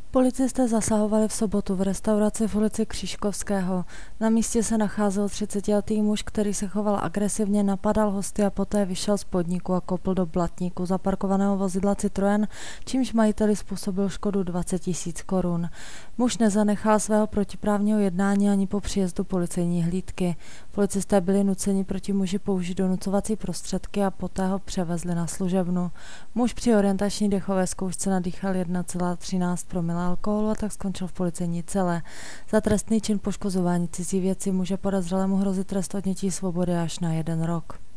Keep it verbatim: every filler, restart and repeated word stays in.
Policisté zasahovali v sobotu v restauraci v ulici Křížkovského. Na místě se nacházel třicetiletý muž, který se choval agresivně, napadal hosty a poté vyšel z podniku a kopl do blatníku zaparkovaného vozidla Citroën, čímž majiteli způsobil škodu dvacet tisíc korun. Muž nezanechal svého protiprávního jednání ani po příjezdu policejní hlídky. Policisté byli nuceni proti muži použít donucovací prostředky a poté ho převezli na služebnu. Muž při orientační dechové zkoušce nadýchal jedna celá třináct promile alkoholu a tak skončil v policejní cele. Za trestný čin poškozování cizí věci může podezřelému hrozit trest odnětí svobody až na jeden rok.